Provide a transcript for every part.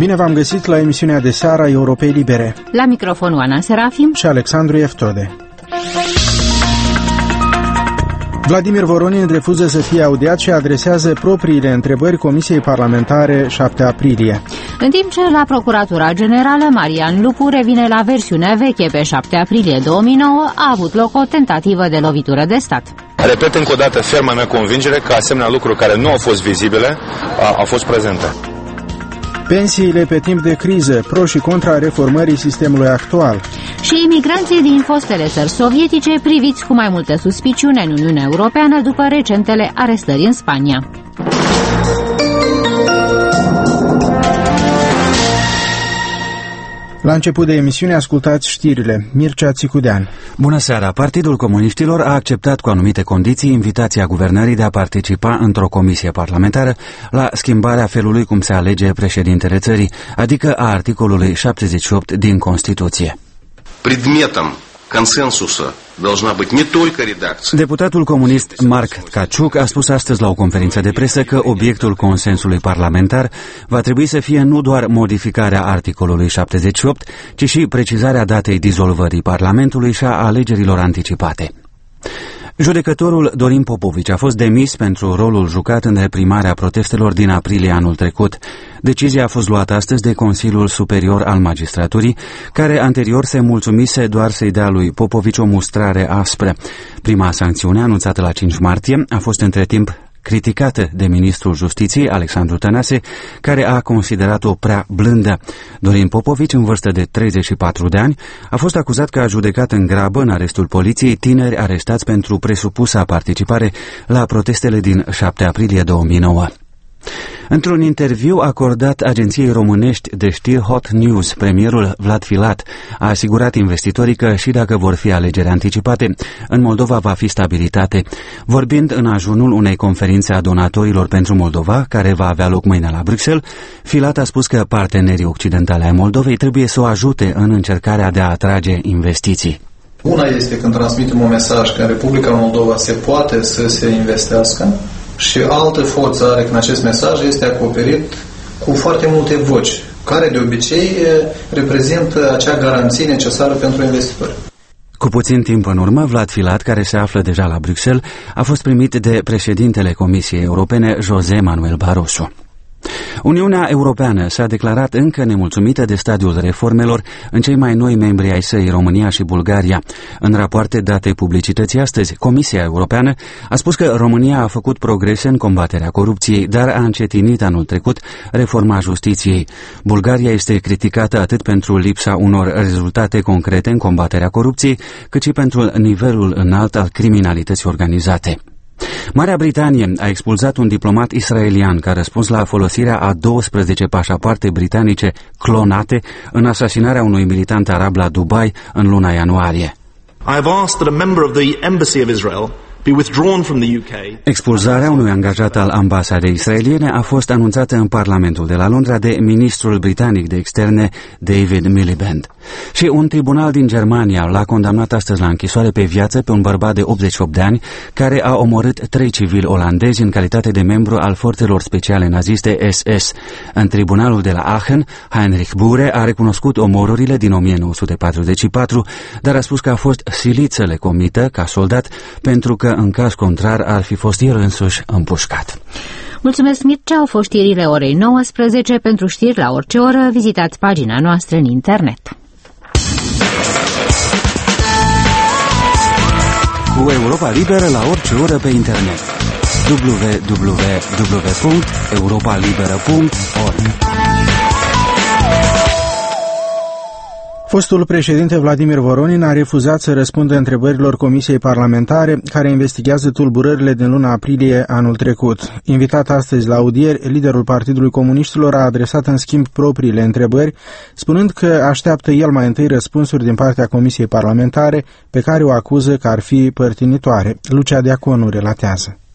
Bine v-am găsit la emisiunea de seară a Europei Libere. La microfon Oana Serafim și Alexandru Eftode. Vladimir Voronin refuză să fie audiat și adresează propriile întrebări Comisiei Parlamentare 7 aprilie. În timp ce la Procuratura Generală Marian Lupu revine la versiunea veche, pe 7 aprilie 2009 a avut loc o tentativă de lovitură de stat. Repet încă o dată ferma mea convingere că asemenea lucruri care nu au fost vizibile au fost prezente. Pensiile pe timp de criză, pro și contra reformării sistemului actual. Și imigranții din fostele țări sovietice priviți cu mai multă suspiciune în Uniunea Europeană după recentele arestări în Spania. La început de emisiune ascultați știrile. Mircea Țicudean. Bună seara! Partidul Comuniștilor a acceptat cu anumite condiții invitația guvernării de a participa într-o comisie parlamentară la schimbarea felului cum se alege președintele țării, adică a articolului 78 din Constituție. Предметом консенсуса должна быть не только редакция. Deputatul comunist Mark Tkachuk a spus astăzi la o conferință de presă că obiectul consensului parlamentar va trebui să fie nu doar modificarea articolului 78, ci și precizarea datei dizolvării Parlamentului și a alegerilor anticipate. Judecătorul Dorin Popovici a fost demis pentru rolul jucat în reprimarea protestelor din aprilie anul trecut. Decizia a fost luată astăzi de Consiliul Superior al Magistraturii, care anterior se mulțumise doar să-i dea lui Popovici o mustrare aspră. Prima sancțiune, anunțată la 5 martie, a fost între timp criticată de ministrul Justiției, Alexandru Tănase, care a considerat-o prea blândă. Dorin Popovici, în vârstă de 34 de ani, a fost acuzat că a judecat în grabă, în arestul poliției, tineri arestați pentru presupusa participare la protestele din 7 aprilie 2009. Într-un interviu acordat agenției românești de știri Hot News, premierul Vlad Filat a asigurat investitorii că și dacă vor fi alegeri anticipate, în Moldova va fi stabilitate. Vorbind în ajunul unei conferințe a donatorilor pentru Moldova, care va avea loc mâine la Bruxelles, Filat a spus că partenerii occidentali ai Moldovei trebuie să o ajute în încercarea de a atrage investiții. Una este când transmitem un mesaj că în Republica Moldova se poate să se investească, și altă forță are că acest mesaj este acoperit cu foarte multe voci, care de obicei reprezintă acea garanție necesară pentru investitori. Cu puțin timp în urmă, Vlad Filat, care se află deja la Bruxelles, a fost primit de președintele Comisiei Europene, José Manuel Barroso. Uniunea Europeană s-a declarat încă nemulțumită de stadiul reformelor în cei mai noi membri ai săi, România și Bulgaria. În rapoarte date publicității astăzi, Comisia Europeană a spus că România a făcut progrese în combaterea corupției, dar a încetinit anul trecut reforma justiției. Bulgaria este criticată atât pentru lipsa unor rezultate concrete în combaterea corupției, cât și pentru nivelul înalt al criminalității organizate. Marea Britanie a expulzat un diplomat israelian ca răspuns la folosirea a 12 pașapoarte britanice clonate în asasinarea unui militant arab la Dubai în luna ianuarie. I have asked that a member of the Embassy of Israel be withdrawn from the UK. Expulzarea unui angajat al ambasadei israeliene a fost anunțată în Parlamentul de la Londra de ministrul britanic de externe David Miliband. Și un tribunal din Germania l-a condamnat astăzi la închisoare pe viață pe un bărbat de 88 de ani care a omorât 3 civili olandezi în calitate de membru al forțelor speciale naziste SS. În tribunalul de la Aachen, Heinrich Bure a recunoscut omorurile din 1944, dar a spus că a fost silit să le comită ca soldat pentru că în caz contrar ar fi fost el însuși împușcat. Mulțumesc, Mircea, au fost știrile orei 19. Pentru știri la orice oră, vizitați pagina noastră în internet. Cu Europa Liberă la orice oră pe internet. www.europalibera.org. Fostul președinte Vladimir Voronin a refuzat să răspundă întrebărilor Comisiei Parlamentare care investigează tulburările din luna aprilie anul trecut. Invitat astăzi la audieri, liderul Partidului Comuniștilor a adresat în schimb propriile întrebări, spunând că așteaptă el mai întâi răspunsuri din partea Comisiei Parlamentare, pe care o acuză că ar fi părtinitoare. Lucia Diaconu relatează.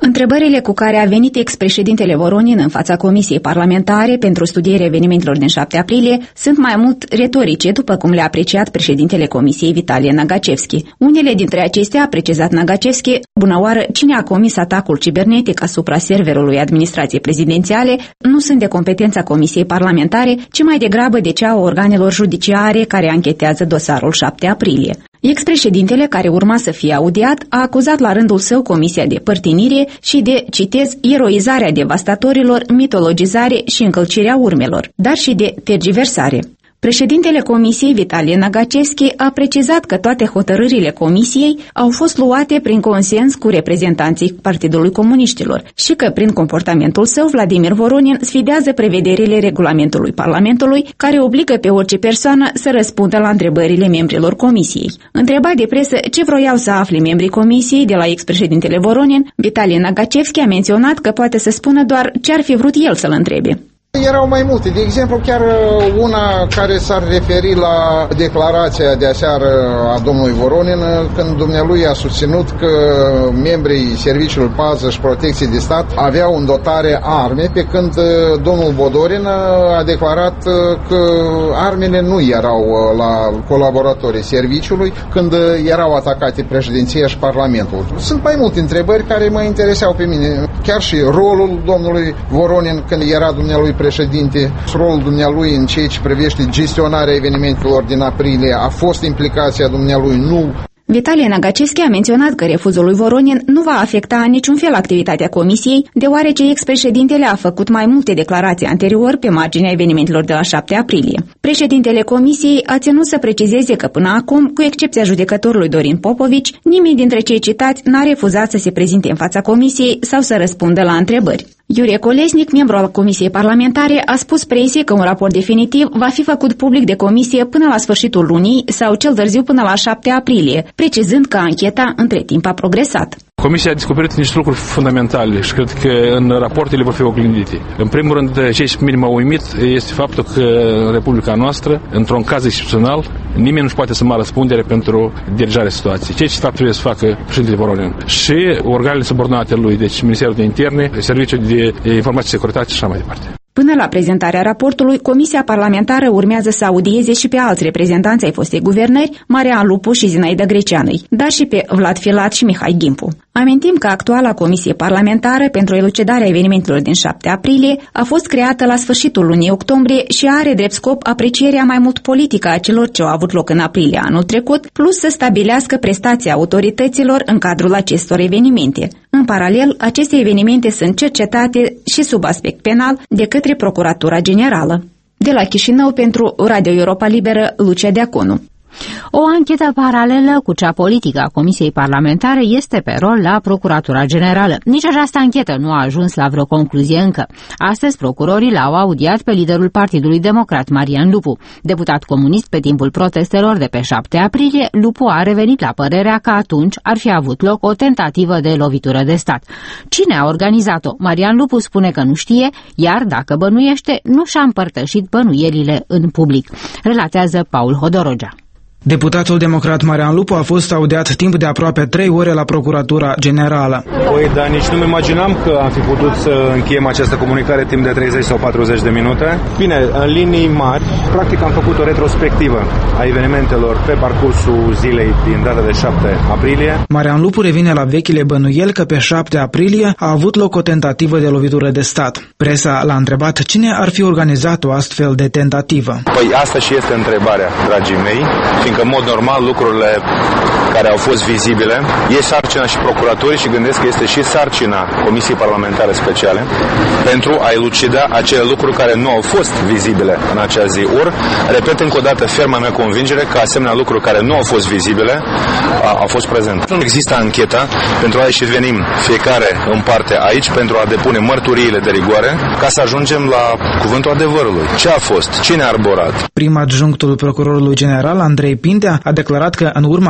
Întrebările cu care a venit ex-președintele Voronin în fața Comisiei Parlamentare pentru studierea evenimentelor din 7 aprilie sunt mai mult retorice, după cum le-a apreciat președintele Comisiei Vitalie Nagacevski. Unele dintre acestea, a precizat Nagacevski, bună oară, cine a comis atacul cibernetic asupra serverului administrației prezidențiale, nu sunt de competența Comisiei Parlamentare, ci mai degrabă de cea a organelor judiciare care anchetează dosarul 7 aprilie. Ex-președintele, care urma să fie audiat, a acuzat la rândul său Comisia de părtinire și de, citez, eroizarea devastatorilor, mitologizare și încălcirea urmelor, dar și de tergiversare. Președintele Comisiei, Vitalie Nagacevski, a precizat că toate hotărârile Comisiei au fost luate prin consens cu reprezentanții Partidului Comuniștilor și că, prin comportamentul său, Vladimir Voronin sfidează prevederile regulamentului Parlamentului, care obligă pe orice persoană să răspundă la întrebările membrilor Comisiei. Întrebat de presă ce vroiau să afle membrii Comisiei de la ex-președintele Voronin, Vitalie Nagacevski a menționat că poate să spună doar ce ar fi vrut el să-l întrebe. Erau mai multe. De exemplu, chiar una care s-ar referi la declarația de aseară a domnului Voronin, când dumnealui a susținut că membrii Serviciului Pază și Protecție de Stat aveau în dotare arme, pe când domnul Bodorin a declarat că armele nu erau la colaboratorii serviciului când erau atacate președinția și Parlamentul. Sunt mai multe întrebări care mă intereseau pe mine. Chiar și rolul domnului Voronin când era dumnealui președinte, rolul dumnealui în ceea ce privește gestionarea evenimentelor din aprilie, a fost implicația dumnealui, nu. Vitalie Nagacevski a menționat că refuzul lui Voronin nu va afecta în niciun fel activitatea Comisiei, deoarece ex-președintele a făcut mai multe declarații anterior pe marginea evenimentelor de la 7 aprilie. Președintele Comisiei a ținut să precizeze că până acum, cu excepția judecătorului Dorin Popovici, nimeni dintre cei citați n-a refuzat să se prezinte în fața Comisiei sau să răspundă la întrebări. Iurie Colesnic, membru al Comisiei Parlamentare, a spus presiei că un raport definitiv va fi făcut public de comisie până la sfârșitul lunii sau cel târziu până la 7 aprilie, precizând că ancheta între timp a progresat. Comisia a descoperit niște lucruri fundamentale și cred că în rapoartele vor fi oglindite. În primul rând, ce pe mine m-a uimit este faptul că în Republica noastră, într-un caz excepțional, nimeni nu-și poate asuma răspundere pentru dirijarea situației. Ceea ce fapt trebuie să facă președintele Voronin. Și organele subordonate lui, deci Ministerul de Interne, Serviciul de Informație și Securitate și așa mai departe. Până la prezentarea raportului, Comisia Parlamentară urmează să audieze și pe alți reprezentanți ai fostei guvernări, Marian Lupu și Zinaida Greceanui, dar și pe Vlad Filat și Mihai Gimpu. Amintim că actuala Comisie Parlamentară pentru elucidarea evenimentelor din 7 aprilie a fost creată la sfârșitul lunii octombrie și are drept scop aprecierea mai mult politică a celor ce au avut loc în aprilie anul trecut, plus să stabilească prestația autorităților în cadrul acestor evenimente. În paralel, aceste evenimente sunt cercetate și sub aspect penal de către Procuratura Generală. De la Chișinău pentru Radio Europa Liberă, Lucia Deaconu. O anchetă paralelă cu cea politică a Comisiei Parlamentare este pe rol la Procuratura Generală. Nici această anchetă nu a ajuns la vreo concluzie încă. Astăzi, procurorii l-au audiat pe liderul Partidului Democrat, Marian Lupu. Deputat comunist pe timpul protestelor de pe 7 aprilie, Lupu a revenit la părerea că atunci ar fi avut loc o tentativă de lovitură de stat. Cine a organizat-o? Marian Lupu spune că nu știe, iar dacă bănuiește, nu și-a împărtășit bănuielile în public. Relatează Paul Hodorogea. Deputatul democrat Marian Lupu a fost audiat timp de aproape 3 ore la Procuratura Generală. Păi, dar nici nu imaginam că am fi putut să încheiem această comunicare timp de 30 sau 40 de minute. Bine, în linii mari, practic am făcut o retrospectivă a evenimentelor pe parcursul zilei din data de 7 aprilie. Marian Lupu revine la vechile bănuieli că pe 7 aprilie a avut loc o tentativă de lovitură de stat. Presa l-a întrebat cine ar fi organizat o astfel de tentativă. Păi asta și este întrebarea, dragii mei, fiindcă în mod normal lucrurile care au fost vizibile e sarcina și procuraturii și gândesc că este și sarcina Comisiei Parlamentare Speciale pentru a elucida acele lucruri care nu au fost vizibile în acea zi. Ori, repet încă o dată ferma mea convingere că asemenea lucruri care nu au fost vizibile au fost prezente. Nu există ancheta pentru a ieși venim fiecare în parte aici pentru a depune mărturiile de rigoare ca să ajungem la cuvântul adevărului. Ce a fost? Cine a arborat? Prim adjunctul procurorului general, Andrei Pintea, a declarat că în urma audierii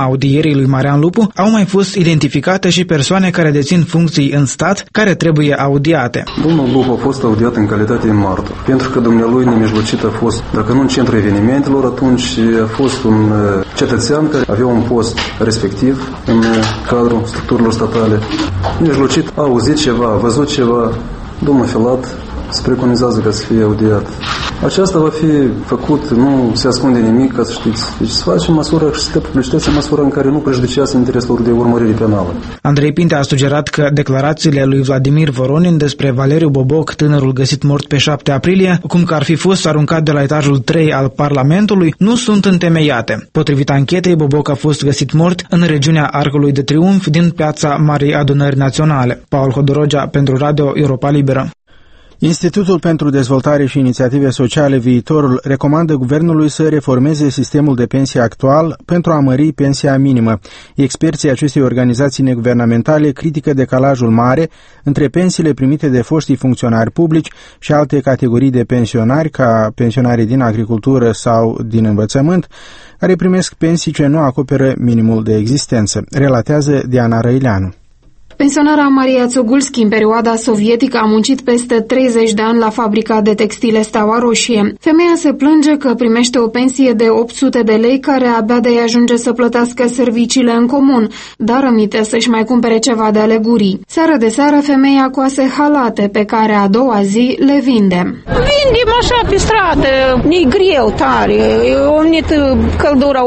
soției lui Marian Lupu, au mai fost identificate și persoane care dețin funcții în stat care trebuie audiate. Domnul Lupu a fost audiat în calitate de martor, pentru că dumnealui nemijlocit a fost, dacă nu în centrul evenimentelor, atunci a fost un cetățean care avea un post respectiv în cadrul structurilor statale. Nemijlocit a auzit ceva, a văzut ceva, domnul Filat se preconizează ca să fie audiat. Aceasta va fi făcut, nu se ascunde nimic, ca să știți. Deci se face măsură și se dă publicitate în măsură în care nu prejudicează interesul de urmărire penală. Andrei Pintea a sugerat că declarațiile lui Vladimir Voronin despre Valeriu Boboc, tânărul găsit mort pe 7 aprilie, cum că ar fi fost aruncat de la etajul 3 al Parlamentului, nu sunt întemeiate. Potrivit anchetei, Boboc a fost găsit mort în regiunea Arcului de Triunf din piața Marii Adunări Naționale. Paul Hodorogea pentru Radio Europa Liberă. Institutul pentru Dezvoltare și Inițiative Sociale Viitorul recomandă guvernului să reformeze sistemul de pensie actual pentru a mări pensia minimă. Experții acestei organizații neguvernamentale critică decalajul mare între pensiile primite de foștii funcționari publici și alte categorii de pensionari, ca pensionarii din agricultură sau din învățământ, care primesc pensii ce nu acoperă minimul de existență, relatează Diana Răileanu. Pensionara Maria Țogulski în perioada sovietică a muncit peste 30 de ani la fabrica de textile Steaua Roșie. Femeia se plânge că primește o pensie de 800 de lei care abia de-i ajunge să plătească serviciile în comun, dar rămite să-și mai cumpere ceva de ale gurii. Seară de seară femeia coase halate pe care a doua zi le vinde. Vindem așa pe stradă, e greu tare, am venit căldura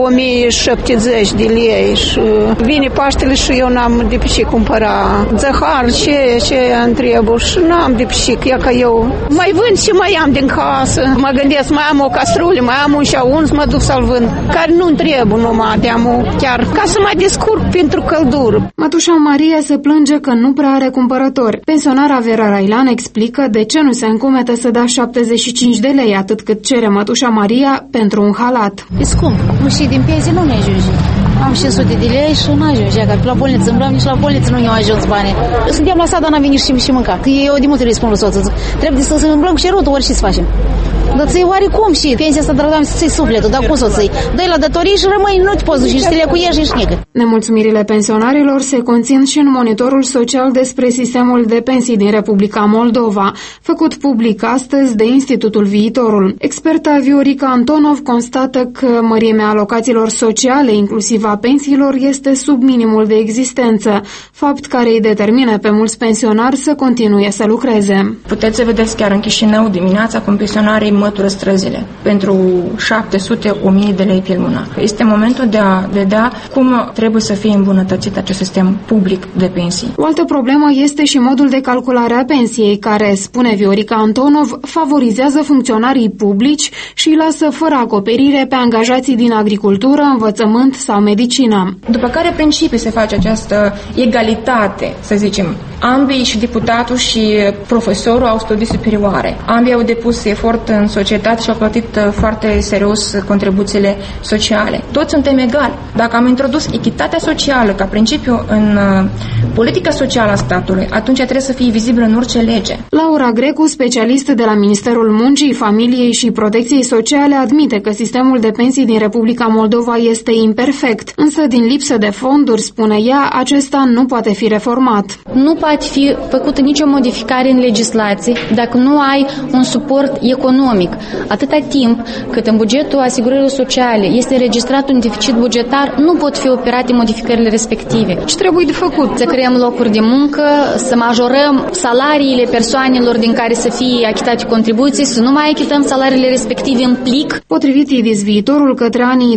1070 de lei și vine Paștele și eu n-am de pe ce cumpăra. Zahar, ce întrebu și n-am de pșic, ia că eu mai vând și mai am din casă. Mă gândesc, mai am o castrulă, mai am un șauns, mă duc să-l vând, care nu întrebu numai de chiar ca să mai descurc pentru căldură. Mătușa Maria se plânge că nu prea are cumpărători. Pensionara Vera Railan explică de ce nu se încumetă să dea 75 de lei, atât cât cere mătușa Maria pentru un halat. E scump, și din pensie nu ne ajunge. Am 500 de lei și nu ajunge, că la bolniță îmbrăm, nici la bolniță nu i-au ajuns banii. Suntem la sat, dar n-am venit și mânca. Eu de multe ori spun lui soțul, trebuie să îmbrăm și rotul, orice să facem. Dar ți-i oarecum și pensia asta, dar să ți-i sufletul, dar cum să ți-i? Dă-i la datorii și rămâi, nu te poți duci și te lecuiești și șnică. Nemulțumirile pensionarilor se conțin și în monitorul social despre sistemul de pensii din Republica Moldova, făcut public astăzi de Institutul Viitorul. Experta Viorica Antonov constată că mărimea alocațiilor sociale, inclusiv a pensiilor, este sub minimul de existență, fapt care îi determină pe mulți pensionari să continue să lucreze. Puteți să vedeți chiar în Chișinău dimineața cum pensionarii mătură străzile pentru 700-1000 de lei pe lună. Este momentul de a vedea cum trebuie să fie îmbunătățit acest sistem public de pensii. O altă problemă este și modul de calculare a pensiei, care, spune Viorica Antonov, favorizează funcționarii publici și îi lasă fără acoperire pe angajații din agricultură, învățământ sau medicină. După care principiu se face această egalitate, să zicem. Ambii, și deputatul și profesorul, au studii superioare. Ambii au depus efort în societate și au plătit foarte serios contribuțiile sociale. Toți suntem egali. Dacă am introdus echitatea socială ca principiu în politica socială a statului, atunci trebuie să fie vizibilă în orice lege. Laura Grecu, specialist de la Ministerul Muncii, Familiei și Protecției Sociale, admite că sistemul de pensii din Republica Moldova este imperfect, însă din lipsă de fonduri, spune ea, acesta nu poate fi reformat. Nu poate fi făcută nicio modificare în legislație dacă nu ai un suport economic. Atâta timp cât în bugetul asigurărilor sociale este înregistrat un deficit bugetar, nu pot fi operate modificările respective. Ce trebuie de făcut? Să creăm locuri de muncă, să majorăm salariile persoanelor din care să fie achitate contribuții, să nu mai achităm salariile respective în plic. Potrivit IDIS Viitorul, către anii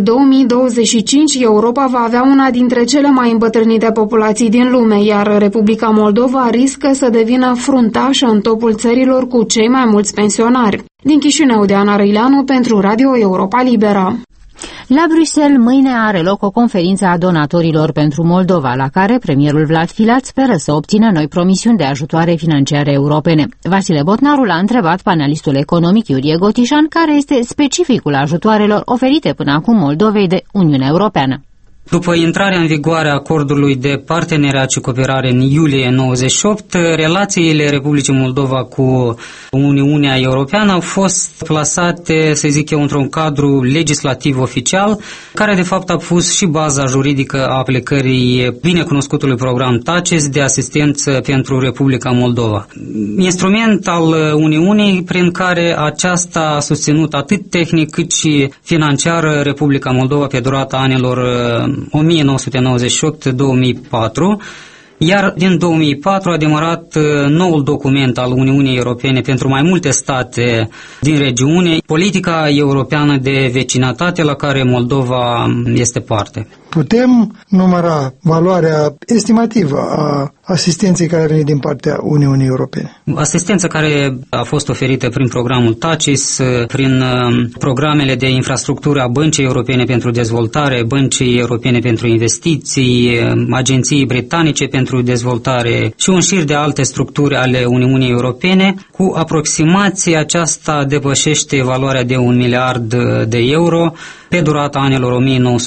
2025, Europa va avea una dintre cele mai îmbătrânite populații din lume, iar Republica Moldova riscă să devină fruntașă în topul țărilor cu cei mai mulți pensionari. Din Chișinău, Diana Răileanu pentru Radio Europa Liberă. La Bruxelles, mâine are loc o conferință a donatorilor pentru Moldova, la care premierul Vlad Filat speră să obțină noi promisiuni de ajutoare financiare europene. Vasile Botnarul a întrebat panelistul economic Iurie Gotișan care este specificul ajutoarelor oferite până acum Moldovei de Uniunea Europeană. După intrarea în vigoare a acordului de parteneriat și cooperare în iulie 98, relațiile Republicii Moldova cu Uniunea Europeană au fost plasate, să zic eu, într-un cadru legislativ oficial, care de fapt a pus și baza juridică a aplicării binecunoscutului program TACIS de asistență pentru Republica Moldova. Instrument al Uniunii prin care aceasta a susținut atât tehnic cât și financiar Republica Moldova pe durata anilor 1998-2004, iar din 2004 a demarat noul document al Uniunii Europene pentru mai multe state din regiune, politica europeană de vecinătate la care Moldova este parte. Putem număra valoarea estimativă a asistenței care a venit din partea Uniunii Europene? Asistența care a fost oferită prin programul TACIS, prin programele de infrastructură a Băncii Europene pentru Dezvoltare, Băncii Europene pentru Investiții, Agenției Britanice pentru Dezvoltare și un șir de alte structuri ale Uniunii Europene, cu aproximație aceasta depășește valoarea de 1 miliard de euro pe durata anilor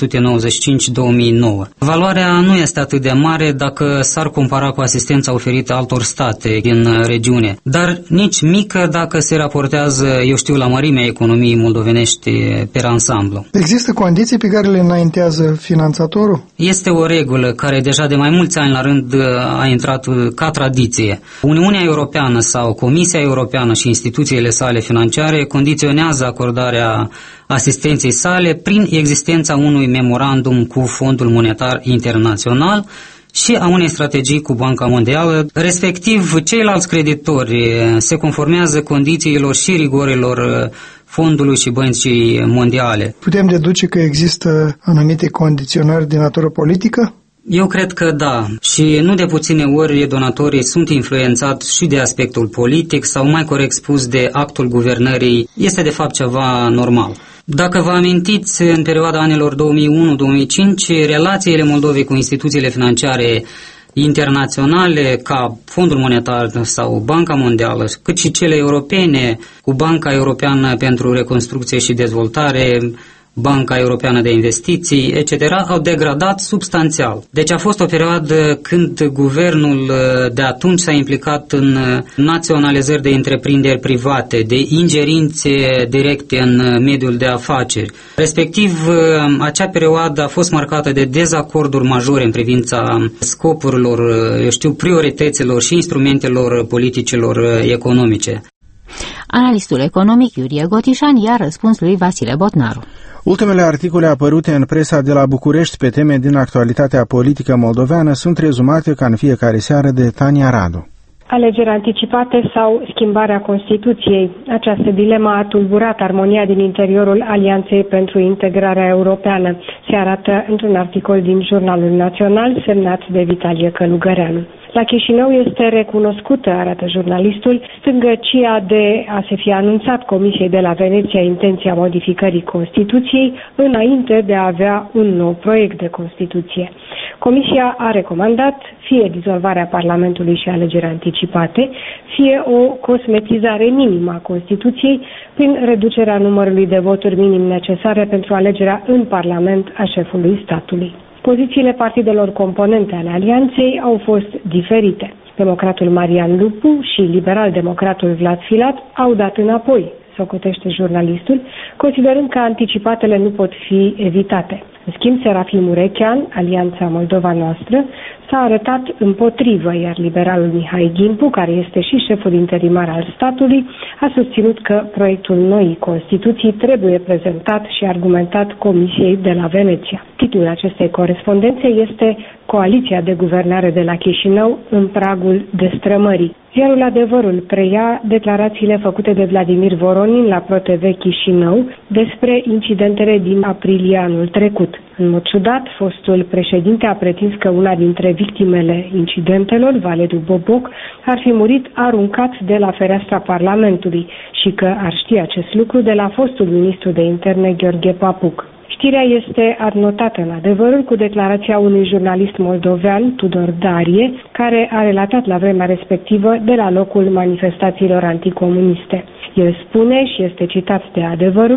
1995-2009. Valoarea nu este atât de mare dacă s-ar compara cu asistența oferită altor state din regiune, dar nici mică dacă se raportează, eu știu, la mărimea economiei moldovenești per ansamblu. Există condiții pe care le înaintează finanțatorul? Este o regulă care deja de mai mulți ani la rând a intrat ca tradiție. Uniunea Europeană sau Comisia Europeană și instituțiile sale financiare condiționează acordarea asistenței sale prin existența unui memorandum cu Fondul Monetar Internațional și a unei strategii cu Banca Mondială, respectiv ceilalți creditori se conformează condițiilor și rigorilor Fondului și Băncii Mondiale. Putem deduce că există anumite condiționări de natură politică? Eu cred că da, și nu de puține ori donatorii sunt influențați și de aspectul politic sau, mai corect spus, de actul guvernării. Este de fapt ceva normal. Dacă vă amintiți, în perioada anilor 2001-2005, relațiile Moldovei cu instituțiile financiare internaționale ca Fondul Monetar sau Banca Mondială, cât și cele europene cu Banca Europeană pentru Reconstrucție și Dezvoltare, Banca Europeană de Investiții, etc., au degradat substanțial. Deci a fost o perioadă când guvernul de atunci s-a implicat în naționalizări de întreprinderi private, de ingerințe directe în mediul de afaceri. Respectiv, acea perioadă a fost marcată de dezacorduri majore în privința scopurilor, eu știu, priorităților și instrumentelor politicilor economice. Analistul economic Iurie Gotișan i-a răspuns lui Vasile Botnaru. Ultimele articole apărute în presa de la București pe teme din actualitatea politică moldoveană sunt rezumate ca în fiecare seară de Tania Radu. Alegeri anticipate sau schimbarea Constituției. Această dilemă a tulburat armonia din interiorul Alianței pentru Integrarea Europeană. Se arată într-un articol din Jurnalul Național semnat de Vitalie Călugăreanu. La Chișinău este recunoscută, arată jurnalistul, stângăcia de a se fi anunțat Comisiei de la Veneția intenția modificării Constituției înainte de a avea un nou proiect de Constituție. Comisia a recomandat fie dizolvarea Parlamentului și alegeri anticipate, fie o cosmetizare minimă a Constituției prin reducerea numărului de voturi minim necesare pentru alegerea în Parlament a șefului statului. Pozițiile partidelor componente ale alianței au fost diferite. Democratul Marian Lupu și liberal-democratul Vlad Filat au dat înapoi, socotește jurnalistul, considerând că anticipatele nu pot fi evitate. În schimb, Serafim Urechean, Alianța Moldova Noastră, s-a arătat împotrivă, iar liberalul Mihai Ghimpu, care este și șeful interimar al statului, a susținut că proiectul noii Constituții trebuie prezentat și argumentat Comisiei de la Veneția. Titlul acestei corespondențe este Coaliția de Guvernare de la Chișinău în pragul destrămării. Ziarul Adevărul preia declarațiile făcute de Vladimir Voronin la ProTV Chișinău despre incidentele din aprilie anul trecut. În mod ciudat, fostul președinte a pretins că una dintre victimele incidentelor, Valeriu Boboc, ar fi murit aruncat de la fereastra Parlamentului și că ar ști acest lucru de la fostul ministru de interne Gheorghe Papuc. Știrea este adnotată în Adevărul cu declarația unui jurnalist moldovean, Tudor Darie, care a relatat la vremea respectivă de la locul manifestațiilor anticomuniste. El spune, și este citat de Adevărul,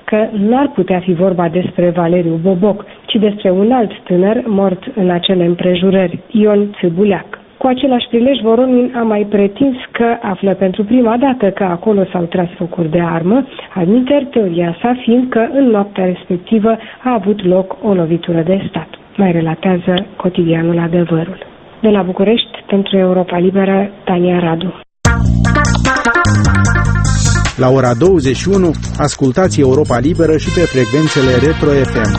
că n-ar putea fi vorba despre Valeriu Boboc, ci despre un alt tânăr mort în acele împrejurări, Ion Țâbuleac. Cu același prilej, Voronin a mai pretins că află pentru prima dată că acolo s-au tras focuri de armă, adminteri teoria sa fiind că în noaptea respectivă a avut loc o lovitură de stat. Mai relatează cotidianul Adevărul. De la București, pentru Europa Liberă, Tania Radu. La ora 21, ascultați Europa Liberă și pe frecvențele Retro FM.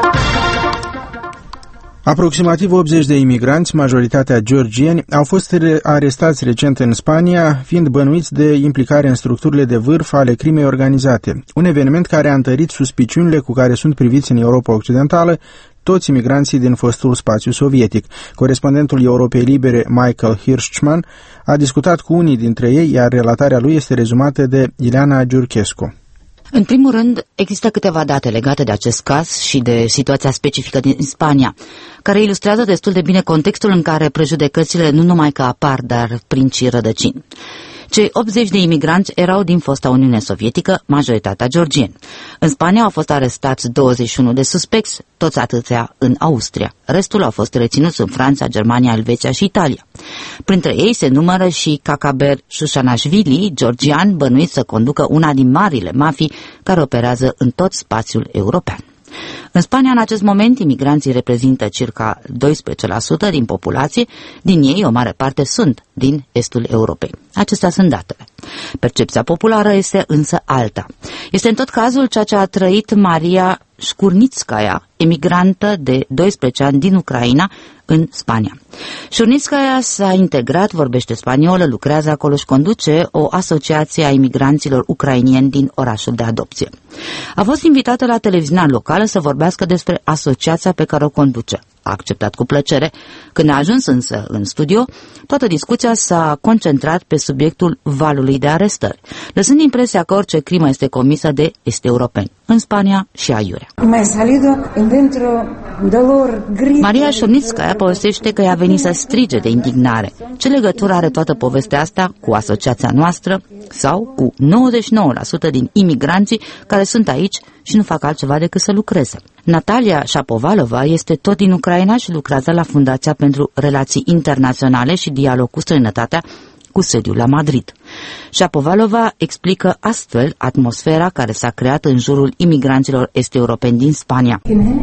Aproximativ 80 de imigranți, majoritatea georgieni, au fost arestați recent în Spania, fiind bănuiți de implicare în structurile de vârf ale crimei organizate. Un eveniment care a întărit suspiciunile cu care sunt priviți în Europa Occidentală toți imigranții din fostul spațiu sovietic. Corespondentul Europei Libere, Michael Hirschman, a discutat cu unii dintre ei, iar relatarea lui este rezumată de Ileana Giurchescu. În primul rând, există câteva date legate de acest caz și de situația specifică din Spania, care ilustrează destul de bine contextul în care prejudecățile nu numai că apar, dar prind și rădăcini. Cei 80 de imigranți erau din fosta Uniune Sovietică, majoritatea georgieni. În Spania au fost arestați 21 de suspecți, toți atâția în Austria. Restul au fost reținuți în Franța, Germania, Elveția și Italia. Printre ei se numără și Kakaber Shushanashvili, georgian, bănuit să conducă una din marile mafii care operează în tot spațiul european. În Spania, în acest moment, imigranții reprezintă circa 12% din populație, din ei o mare parte sunt din estul Europei. Acestea sunt datele. Percepția populară este însă alta. Este în tot cazul ceea ce a trăit Maria Șcurnitskaya, emigrantă de 12 ani din Ucraina, în Spania. Șcurnitskaya s-a integrat, vorbește spaniolă, lucrează acolo și conduce o asociație a imigranților ucrainieni din orașul de adopție. A fost invitată la televiziunea locală să vorbească despre asociația pe care o conduce. A acceptat cu plăcere. Când a ajuns însă în studio, toată discuția s-a concentrat pe subiectul valului de arestări, lăsând impresia că orice crimă este comisă de este europeni, în Spania și aiurea. Maria Șurnitskaya povestește că i-a venit să strige de indignare. Ce legătură are toată povestea asta cu asociația noastră sau cu 99% din imigranții care sunt aici și nu fac altceva decât să lucreze? Natalia Shapovalova este tot din Ucraina și lucrează la Fundația pentru Relații Internaționale și Dialog cu Străinătatea, cu sediul la Madrid. Shapovalova explică astfel atmosfera care s-a creat în jurul imigranților est-europeni din Spania.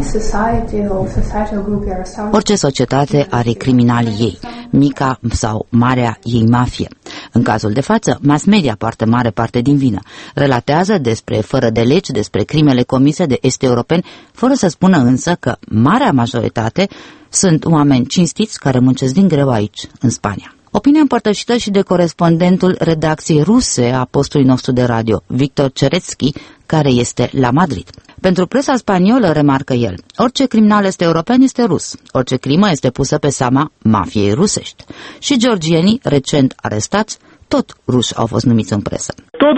Orice societate are criminalii ei, mica sau marea ei mafie. În cazul de față, mass media poartă mare parte din vină. Relatează despre fără de legi, despre crimele comise de est-europeni, fără să spună însă că marea majoritate sunt oameni cinstiți care muncesc din greu aici, în Spania. Opinia împărtășită și de corespondentul redacției ruse a postului nostru de radio, Victor Cerețchi, care este la Madrid. Pentru presa spaniolă, remarcă el, orice criminal este european este rus, orice crimă este pusă pe seama mafiei rusești. Și georgienii, recent arestați, tot ruși au fost numiți în presă.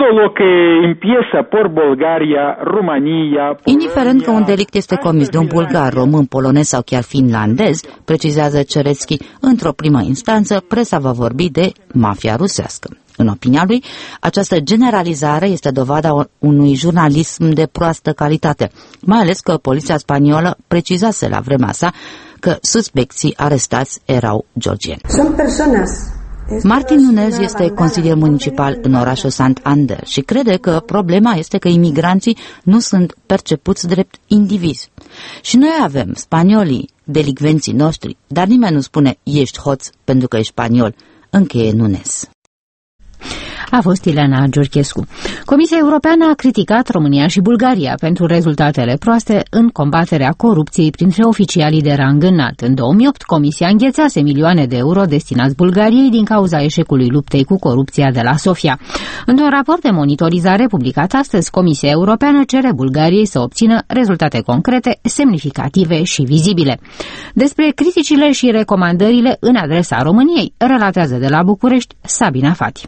Indiferent că un delict este comis de un bulgar, român, polonez sau chiar finlandez, precizează Cerețchi, într-o primă instanță, presa va vorbi de mafia rusească. În opinia lui, această generalizare este dovada unui jurnalism de proastă calitate, mai ales că poliția spaniolă precizase la vremea sa că suspecții arestați erau georgieni. Martin Nunez este consilier municipal în orașul Santander și crede că problema este că imigranții nu sunt percepuți drept indivizi. Și noi avem spaniolii, delicvenții noștri, dar nimeni nu spune ești hoț pentru că ești spaniol, încheie Nunez. A fost Ileana Giurchescu. Comisia Europeană a criticat România și Bulgaria pentru rezultatele proaste în combaterea corupției printre oficialii de rang înalt. În 2008, Comisia înghețase milioane de euro destinați Bulgariei din cauza eșecului luptei cu corupția de la Sofia. Într-un raport de monitorizare publicat astăzi, Comisia Europeană cere Bulgariei să obțină rezultate concrete, semnificative și vizibile. Despre criticile și recomandările în adresa României, relatează de la București Sabina Fati.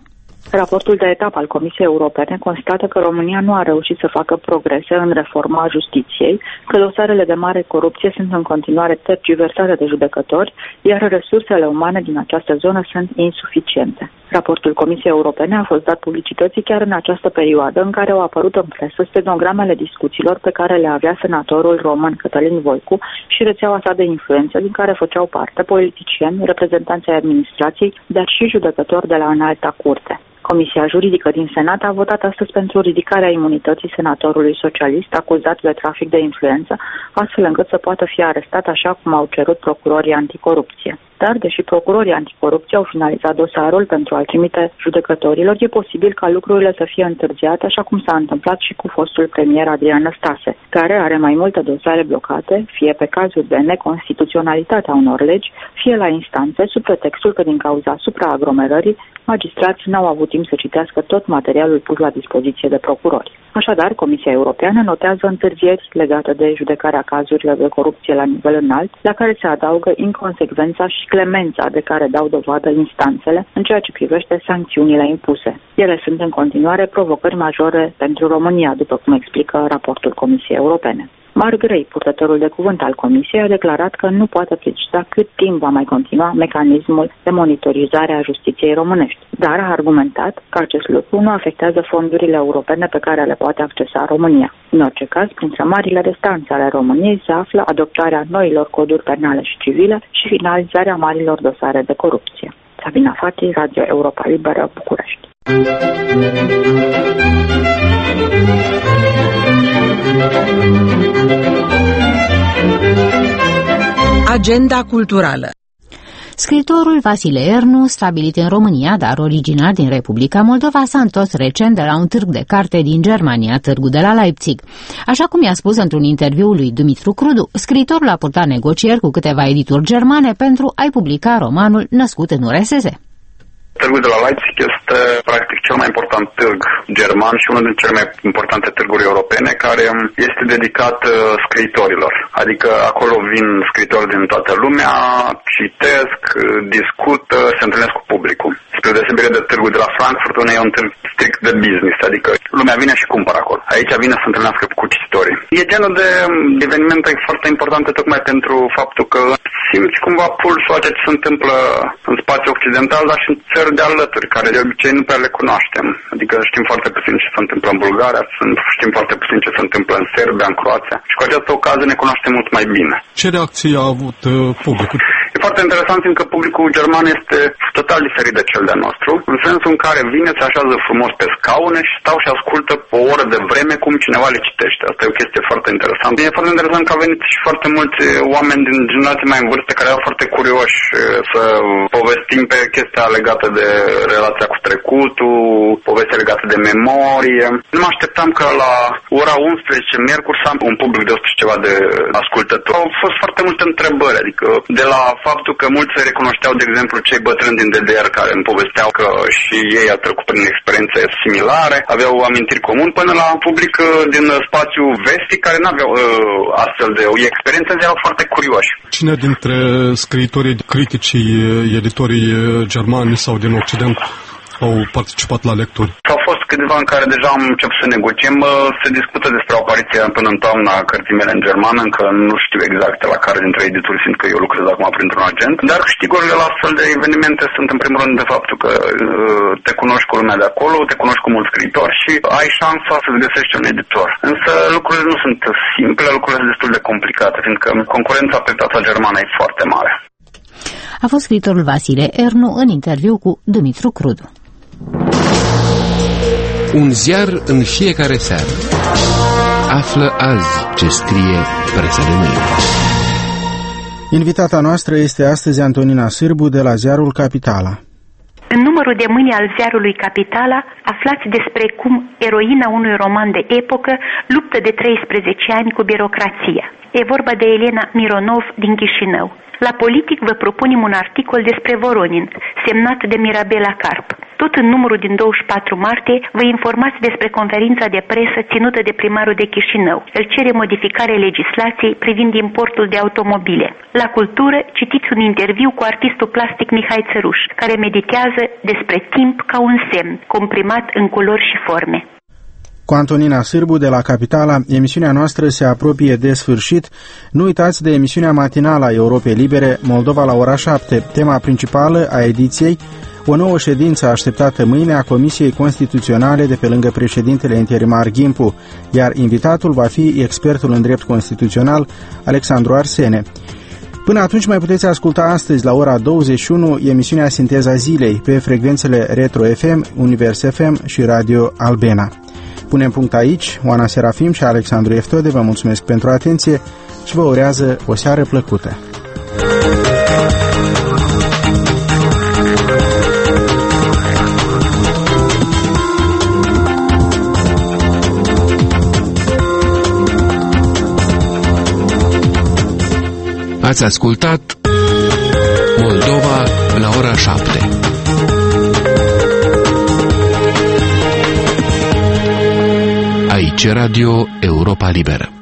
Raportul de etapă al Comisiei Europene constată că România nu a reușit să facă progrese în reforma justiției, că dosarele de mare corupție sunt în continuare tergiversate de judecători, iar resursele umane din această zonă sunt insuficiente. Raportul Comisiei Europene a fost dat publicității chiar în această perioadă în care au apărut în presă stenogramele discuțiilor pe care le avea senatorul român Cătălin Voicu și rețeaua sa de influență din care făceau parte politicieni, reprezentanți ai administrației, dar și judecători de la Înalta Curte. Comisia juridică din Senat a votat astăzi pentru ridicarea imunității senatorului socialist acuzat de trafic de influență, astfel încât să poată fi arestat așa cum au cerut procurorii anticorupție. Dar, deși procurorii anticorupție au finalizat dosarul pentru a-l trimite judecătorilor, e posibil ca lucrurile să fie întârziate, așa cum s-a întâmplat și cu fostul premier Adrian Năstase, care are mai multe dosare blocate, fie pe cazuri de neconstituționalitate a unor legi, fie la instanțe, sub pretextul că din cauza supraaglomerării, magistrații n-au avut timp să citească tot materialul pus la dispoziție de procurori. Așadar, Comisia Europeană notează întârzieri legate de judecarea cazurilor de corupție la nivel înalt, la care se adaugă inconsecvența și clemența de care dau dovadă instanțele în ceea ce privește sancțiunile impuse. Ele sunt în continuare provocări majore pentru România, după cum explică raportul Comisiei Europene. Marc Grey, purtătorul de cuvânt al Comisiei, a declarat că nu poate preciza cât timp va mai continua mecanismul de monitorizare a justiției românești, dar a argumentat că acest lucru nu afectează fondurile europene pe care le poate accesa România. În orice caz, printre marile restanțe ale României se află adoptarea noilor coduri penale și civile și finalizarea marilor dosare de corupție. Sabina Fati, Radio Europa Liberă, București. Agenda culturală. Scriitorul Vasile Ernu, stabilit în România, dar originar din Republica Moldova, s-a întors recent de la un târg de carte din Germania, târgul de la Leipzig. Așa cum i-a spus într-un interviu lui Dumitru Crudu, scriitorul a purtat negocieri cu câteva edituri germane pentru a-i publica romanul Născut în URSS. Târgul de la Leipzig este practic cel mai important târg german și unul din cele mai importante târguri europene care este dedicat scriitorilor. Adică acolo vin scriitori din toată lumea, citesc, discută, se întâlnesc cu publicul. Spre deosebire de târgul de la Frankfurt, unde e un târg strict de business, adică lumea vine și cumpără acolo. Aici vine să se întâlnească cu cititorii. E genul de evenimente foarte importante tocmai pentru faptul că simți cumva pulsul a ce se întâmplă în spațiul occidental, dar și în țări de alături, care de obicei nu prea le cunoaștem. Adică știm foarte puțin ce se întâmplă în Bulgaria, știm foarte puțin ce se întâmplă în Serbia, în Croația. Și cu această ocazie ne cunoaștem mult mai bine. Ce reacții a avut publicul? E foarte interesant fiindcă publicul german este total diferit de cel de-al nostru, în sensul în care vine, se așează frumos pe scaune și stau și ascultă o oră de vreme cum cineva le citește. Asta e o chestie foarte interesantă. E foarte interesant că au venit și foarte mulți oameni din generații mai în vârstă care erau foarte curioși să povestim pe chestia legată de relația cu trecutul, povestea legată de memorie. Nu mă așteptam că la ora 11 miercuri să am un public de 100 și ceva de ascultători. Au fost foarte multe întrebări, adică de la faptul că mulți se recunoșteau, de exemplu, cei bătrâni din DDR care îmi povesteau că și ei au trecut prin experiențe similare, aveau amintiri comune, până la public din spațiul vestic care nu aveau astfel de experiențe, erau foarte curioși. Cine dintre scriitorii, criticii, editorii germani sau din Occident au participat la lecturi? Au fost câteva în care deja am început să negociem. Se discută despre o apariție până în toamna cărții mele în germană, încă nu știu exact la care dintre edituri, fiindcă eu lucrez acum printr-un agent. Dar câștigurile la astfel de evenimente sunt în primul rând de faptul că te cunoști cu lumea de acolo, te cunoști cu mulți scriitori și ai șansa să-ți găsești un editor. Însă lucrurile nu sunt simple, lucrurile sunt destul de complicate, fiindcă concurența pe piața germană e foarte mare. A fost scriitorul Vasile Ernu în interviu cu Dumitru Crudu. Un ziar în fiecare seară. Află azi ce scrie presa de mâine. Invitata noastră este astăzi Antonina Sârbu de la ziarul Capitala. În numărul de mâine al ziarului Capitala aflați despre cum eroina unui roman de epocă luptă de 13 ani cu birocrația. E vorba de Elena Mironov din Chișinău. La Politic vă propunem un articol despre Voronin, semnat de Mirabela Carp. Tot în numărul din 24 martie vă informați despre conferința de presă ținută de primarul de Chișinău. El cere modificarea legislației privind importul de automobile. La cultură citiți un interviu cu artistul plastic Mihai Țăruș, care meditează despre timp ca un semn, comprimat în culori și forme. Cu Antonina Sârbu de la Capitala, emisiunea noastră se apropie de sfârșit. Nu uitați de emisiunea matinală a Europei Libere, Moldova la ora 7. Tema principală a ediției, o nouă ședință așteptată mâine a Comisiei Constituționale de pe lângă președintele interimar Ghimpu, iar invitatul va fi expertul în drept constituțional Alexandru Arsene. Până atunci mai puteți asculta astăzi la ora 21 emisiunea Sinteza Zilei pe frecvențele Retro FM, Univers FM și Radio Albena. Punem punct aici. Oana Serafim și Alexandru Eftode vă mulțumesc pentru atenție și vă urează o seară plăcută. Ați ascultat Moldova la ora 7. Aici Radio Europa Liberă.